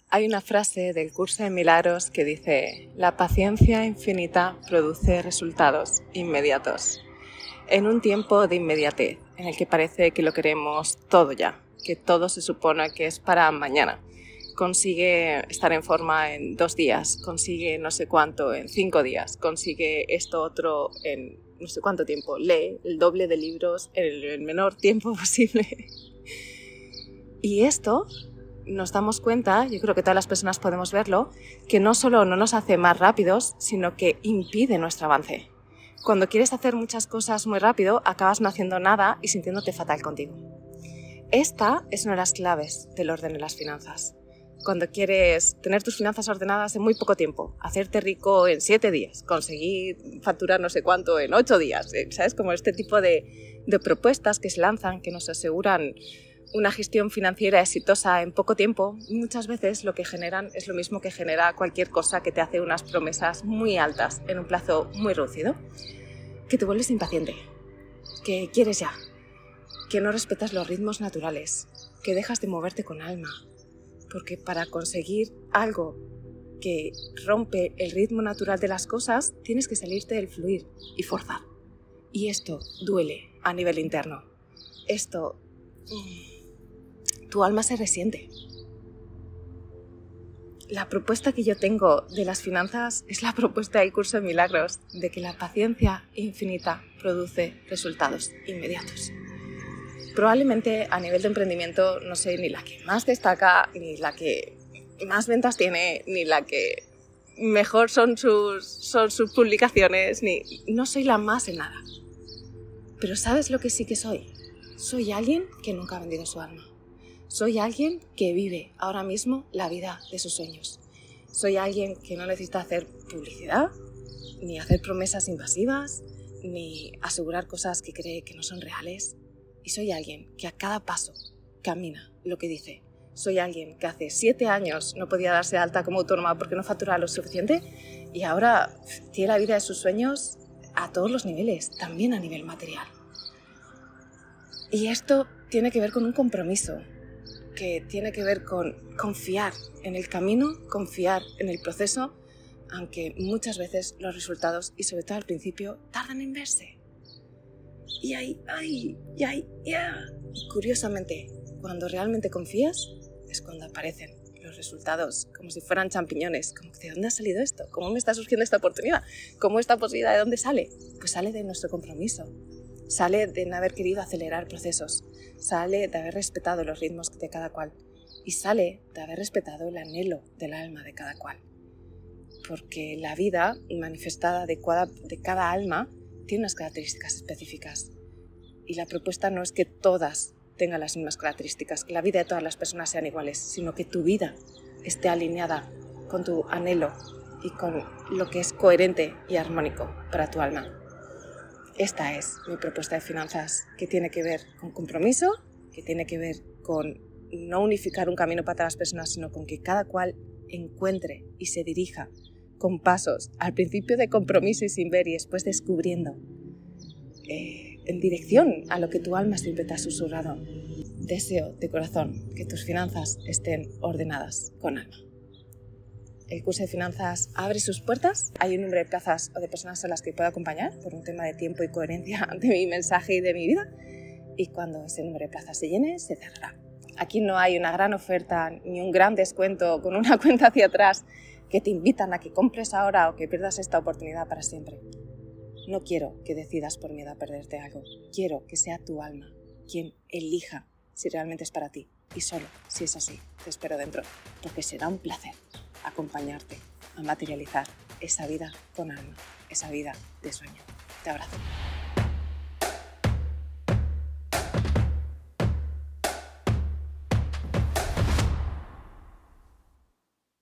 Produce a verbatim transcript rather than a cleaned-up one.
Hay una frase del Curso de Milagros que dice: la paciencia infinita produce resultados inmediatos. En un tiempo de inmediatez, en el que parece que lo queremos todo ya, que todo se supone que es para mañana, consigue estar en forma en dos días, consigue no sé cuánto en cinco días, consigue esto otro en no sé cuánto tiempo, lee el doble de libros en el menor tiempo posible. Y esto nos damos cuenta, yo creo que todas las personas podemos verlo, que no solo no nos hace más rápidos, sino que impide nuestro avance. Cuando quieres hacer muchas cosas muy rápido, acabas no haciendo nada y sintiéndote fatal contigo. Esta es una de las claves del orden de las finanzas. Cuando quieres tener tus finanzas ordenadas en muy poco tiempo, hacerte rico en siete días, conseguir facturar no sé cuánto en ocho días, ¿sabes? Como este tipo de, de propuestas que se lanzan, que nos aseguran una gestión financiera exitosa en poco tiempo, muchas veces lo que generan es lo mismo que genera cualquier cosa que te hace unas promesas muy altas en un plazo muy reducido, que te vuelves impaciente, que quieres ya, que no respetas los ritmos naturales, que dejas de moverte con alma, porque para conseguir algo que rompe el ritmo natural de las cosas, tienes que salirte del fluir y forzar. Y esto duele a nivel interno. Esto... tu alma se resiente. La propuesta que yo tengo de las finanzas es la propuesta del Curso de Milagros, de que la paciencia infinita produce resultados inmediatos. Probablemente a nivel de emprendimiento no soy ni la que más destaca, ni la que más ventas tiene, ni la que mejor son sus, son sus publicaciones, ni no soy la más en nada. Pero ¿sabes lo que sí que soy? Soy alguien que nunca ha vendido su alma. Soy alguien que vive ahora mismo la vida de sus sueños. Soy alguien que no necesita hacer publicidad, ni hacer promesas invasivas, ni asegurar cosas que cree que no son reales. Y soy alguien que a cada paso camina lo que dice. Soy alguien que hace siete años no podía darse de alta como autónoma porque no facturaba lo suficiente y ahora tiene la vida de sus sueños a todos los niveles, también a nivel material. Y esto tiene que ver con un compromiso, que tiene que ver con confiar en el camino, confiar en el proceso, aunque muchas veces los resultados, y sobre todo al principio, tardan en verse. Y ahí, ay, y ahí, ya. Y curiosamente, cuando realmente confías, es cuando aparecen los resultados, como si fueran champiñones. Como, ¿de dónde ha salido esto? ¿Cómo me está surgiendo esta oportunidad? ¿Cómo esta posibilidad de dónde sale? Pues sale de nuestro compromiso. Sale de no haber querido acelerar procesos, sale de haber respetado los ritmos de cada cual y sale de haber respetado el anhelo del alma de cada cual. Porque la vida manifestada de cada, de cada alma tiene unas características específicas y la propuesta no es que todas tengan las mismas características, que la vida de todas las personas sean iguales, sino que tu vida esté alineada con tu anhelo y con lo que es coherente y armónico para tu alma. Esta es mi propuesta de finanzas, que tiene que ver con compromiso, que tiene que ver con no unificar un camino para todas las personas, sino con que cada cual encuentre y se dirija con pasos, al principio de compromiso y sin ver, y después descubriendo, eh, en dirección a lo que tu alma siempre te ha susurrado. Deseo de corazón que tus finanzas estén ordenadas con alma. El curso de finanzas abre sus puertas. Hay un número de plazas o de personas a las que puedo acompañar por un tema de tiempo y coherencia de mi mensaje y de mi vida. Y cuando ese número de plazas se llene, se cerrará. Aquí no hay una gran oferta ni un gran descuento con una cuenta hacia atrás que te invitan a que compres ahora o que pierdas esta oportunidad para siempre. No quiero que decidas por miedo a perderte algo. Quiero que sea tu alma quien elija si realmente es para ti. Y solo si es así, te espero dentro, porque será un placer acompañarte a materializar esa vida con alma, esa vida de sueño. Te abrazo.